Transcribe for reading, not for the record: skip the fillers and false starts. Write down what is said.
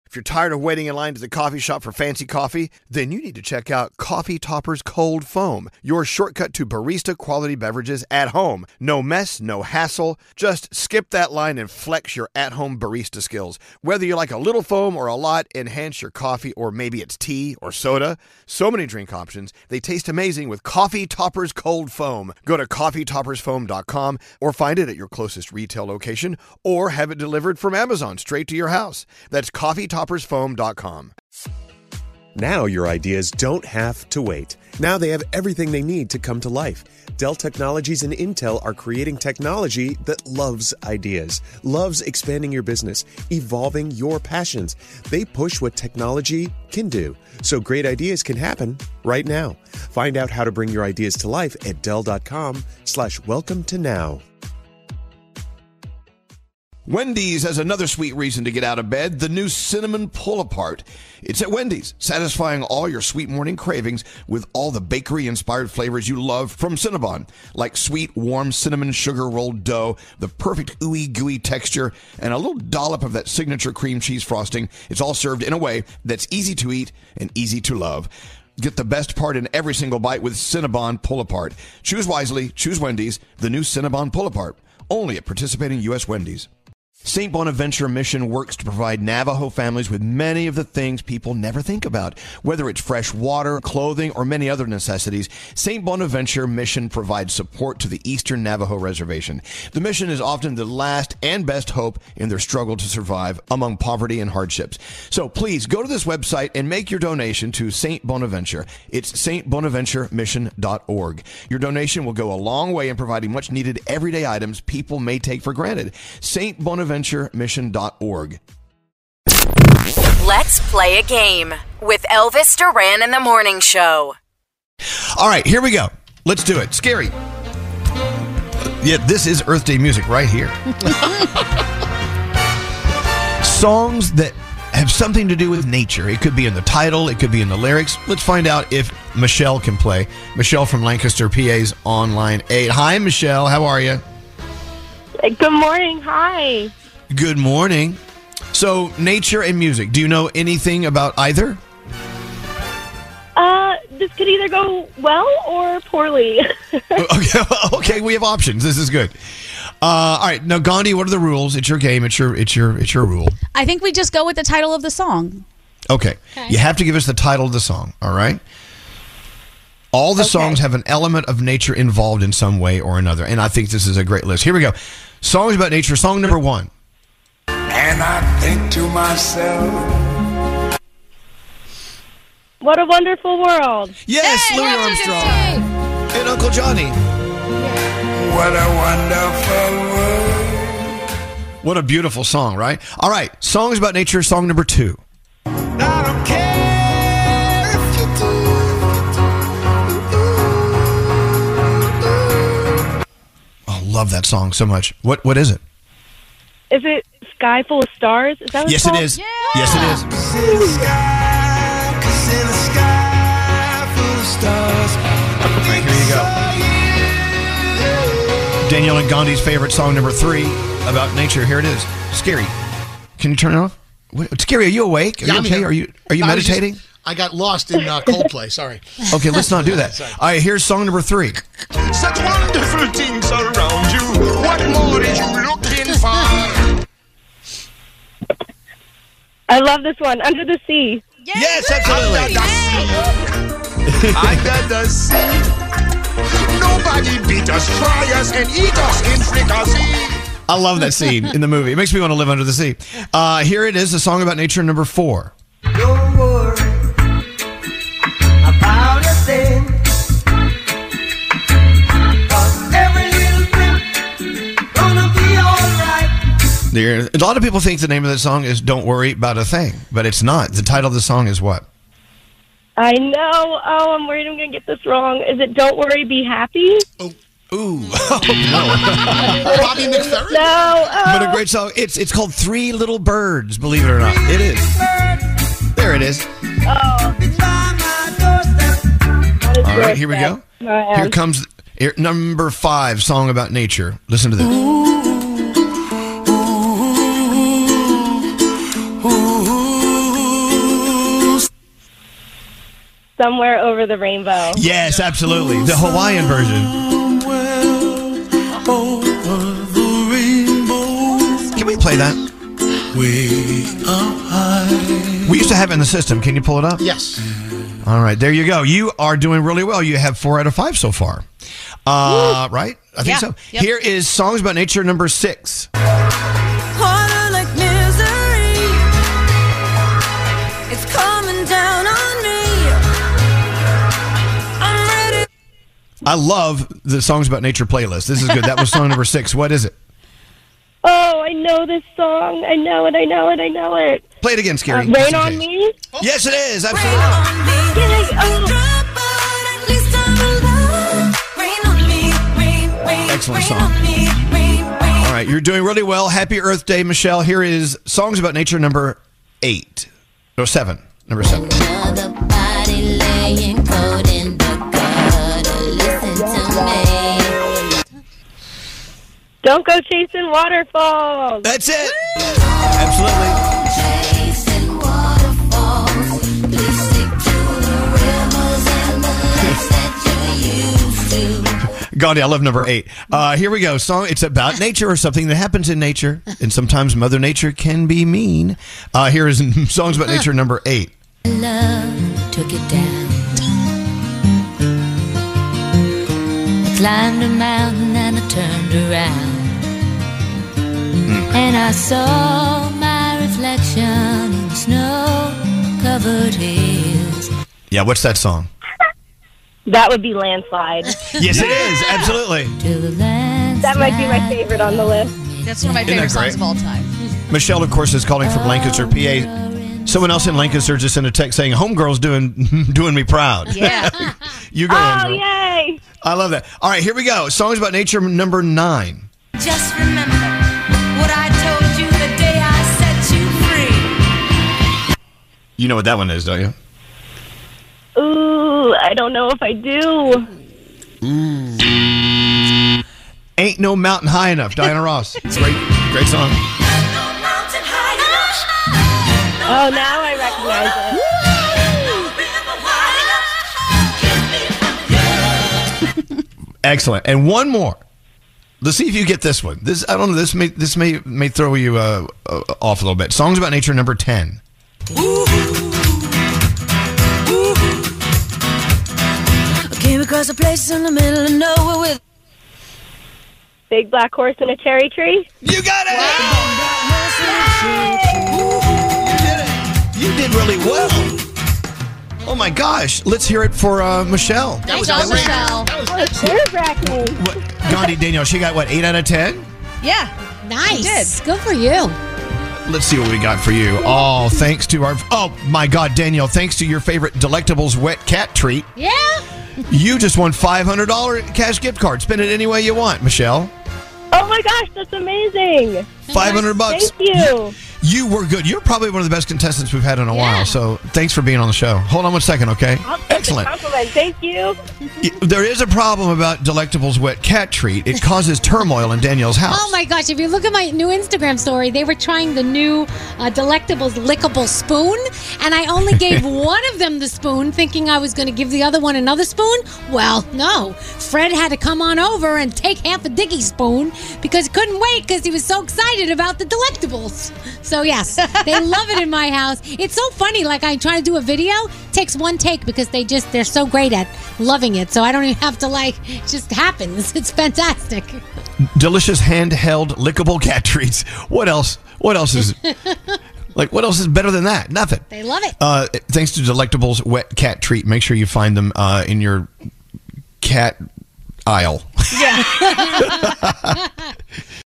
If you're tired of waiting in line to the coffee shop for fancy coffee, then you need to check out Coffee Topper's Cold Foam, your shortcut to barista quality beverages at home. No mess, no hassle. Just skip that line and flex your at-home barista skills. Whether you like a little foam or a lot, enhance your coffee, or maybe it's tea or soda. So many drink options. They taste amazing with Coffee Topper's Cold Foam. Go to coffeetoppersfoam.com or find it at your closest retail location or have it delivered from Amazon straight to your house. That's coffeetoppersfoam.com. Now your ideas don't have to wait. Now they have everything they need to come to life. Dell Technologies and Intel are creating technology that loves ideas, loves expanding your business, evolving your passions. They push what technology can do, so great ideas can happen right now. Find out how to bring your ideas to life at Dell.com/welcome to now. Wendy's has another sweet reason to get out of bed, the new Cinnamon Pull-Apart. It's at Wendy's, satisfying all your sweet morning cravings with all the bakery-inspired flavors you love from Cinnabon, like sweet, warm cinnamon sugar rolled dough, the perfect ooey gooey texture, and a little dollop of that signature cream cheese frosting. It's all served in a way that's easy to eat and easy to love. Get the best part in every single bite with Cinnabon Pull-Apart. Choose wisely, choose Wendy's, the new Cinnabon Pull-Apart. Only at participating U.S. Wendy's. St. Bonaventure Mission works to provide Navajo families with many of the things people never think about. Whether it's fresh water, clothing, or many other necessities, St. Bonaventure Mission provides support to the Eastern Navajo Reservation. The mission is often the last and best hope in their struggle to survive among poverty and hardships. So please go to this website and make your donation to St. Bonaventure. It's stbonaventuremission.org. Your donation will go a long way in providing much needed everyday items people may take for granted. stbonaventuremission.org. Let's play a game with Elvis Duran in the Morning Show. All right, here we go. Let's do it. Scary. Yeah, this is Earth Day music right here. Songs that have something to do with nature. It could be in the title. It could be in the lyrics. Let's find out if Michelle can play. Michelle from Lancaster, PA's on line 8. Hi, Michelle. How are you? Good morning. Hi. Good morning. So, nature and music. Do you know anything about either? This could either go well or poorly. Okay, we have options. This is good. All right, now Gandhi, what are the rules? It's your game. It's your rule. I think we just go with the title of the song. Okay. You have to give us the title of the song. All right. All the songs have an element of nature involved in some way or another, and I think this is a great list. Here we go. Songs about nature. Song number 1. And I think to myself, What a Wonderful World. Yes, hey, Louis Armstrong and Uncle Johnny. what a wonderful world. What a beautiful song, right? All right, songs about nature. Song number 2. I don't care if you do. Oh, love that song so much. What is it? Is it Sky Full of Stars? Is that what Yes, it's called? it is. Yeah. Yes, it is. In the sky, 'cause in the sky full of stars. All right, here you go. Danielle and Gandhi's favorite song number 3 about nature. Here it is. Scary. Can you turn it off? Scary, are you awake? Are you okay? Are you meditating? I got lost in Coldplay. Sorry. Okay, let's not do that. All right, here's song number 3. Such wonderful things around you. What more is you looking for? I love this one. Under the Sea. Yes, absolutely. Under the sea. Nobody beat us, try us, and eat us in fricassee. I love that scene in the movie. It makes me want to live under the sea. Here it is, a song about nature number 4. Don't worry about a thing. 'Cause every little thing gonna be alright. A lot of people think the name of the song is Don't Worry About a Thing, but it's not. The title of the song is what? I know. Oh, I'm worried I'm going to get this wrong. Is it Don't Worry, Be Happy? Ooh. Bobby McFerrin? No. But a great song. It's called 3 Little Birds, believe it or not. It is. There it is. Oh. All right, here we go. Here comes number 5, song about nature. Listen to this. Somewhere Over the Rainbow. Yes, absolutely. The Hawaiian version. Can we play that? We used to have it in the system. Can you pull it up? Yes. All right, there you go. You are doing really well. You have 4 out of 5 so far. Right? I think so. Yep. Here is Songs About Nature number 6. Harder like misery. It's coming down on me. I'm ready. I love the Songs About Nature playlist. This is good. That was song number 6. What is it? Oh, I know this song. I know it. Play it again, Scary. Rain on Me? Yes, it is. Rain Absolutely. on me. Oh. Drop, but at least I'm alive. Rain on me. Rain, rain, Excellent rain song. on me. Rain, rain. All right, you're doing really well. Happy Earth Day, Michelle. Here is Songs About Nature number 8. No, 7. Number 7. Another body laying cold in the gutter. Listen to me. Don't Go Chasing Waterfalls. That's it. Absolutely. Chasing waterfalls. Please stick to the rivers and the lakes that you're used to. Gandhi, I love number 8. Here we go. Song. It's about nature or something that happens in nature, and sometimes Mother Nature can be mean. Here is Songs About Nature number 8. Love took it down. I climbed a mountain and I turned around. And I saw my reflection in the snow-covered hills. Yeah, what's that song? That would be Landslide. Yes, it is. Absolutely. To the land. That might be my favorite on the list. That's one of my Isn't that favorite songs great? of all time. Michelle, of course, is calling from Lancaster, PA. Someone else in Lancaster just sent a text saying, "Homegirl's doing me proud." Yeah. You go, Oh, homegirl. yay. I love that. All right, here we go. Songs About Nature number 9. Just remember what I told you the day I set you free. You know what that one is, don't you? Ooh, I don't know if I do. Ain't No Mountain High Enough, Diana Ross. Great song. Oh, now I recognize it. Excellent. And one more. Let's see if you get this one. This I don't know. This may throw you off a little bit. Songs About Nature number 10. I came across a place in the middle of nowhere with Big Black Horse and a Cherry Tree. You got it! You did really well. Oh my gosh. Let's hear it for Michelle. Thanks, Michelle. Oh, nerve-wracking. Gandhi, Danielle, she got what, 8 out of 10? Yeah. Nice. Good for you. Let's see what we got for you. Oh, thanks to our... Oh, my God, Danielle, thanks to your favorite Delectables wet cat treat. Yeah. You just won $500 cash gift card. Spend it any way you want, Michelle. Oh my gosh, that's amazing. $500. Thank you. You were good. You're probably one of the best contestants we've had in a Yeah. while. So thanks for being on the show. Hold on one second, okay? I'll take the Excellent. compliment. Thank you. There is a problem about Delectables wet cat treat. It causes turmoil in Danielle's house. Oh my gosh, if you look at my new Instagram story, they were trying the new Delectables lickable spoon, and I only gave one of them the spoon thinking I was going to give the other one another spoon. Well, no. Fred had to come on over and take half a Diggy spoon because he couldn't wait because he was so excited about the Delectables. So yes, they love it in my house. It's so funny, like I try to do a video, it takes one take because they're so great at loving it. So I don't even have to it just happens. It's fantastic. Delicious handheld lickable cat treats. What else? What else is what else is better than that? Nothing. They love it. Thanks to Delectables wet cat treat. Make sure you find them in your cat aisle. Yeah.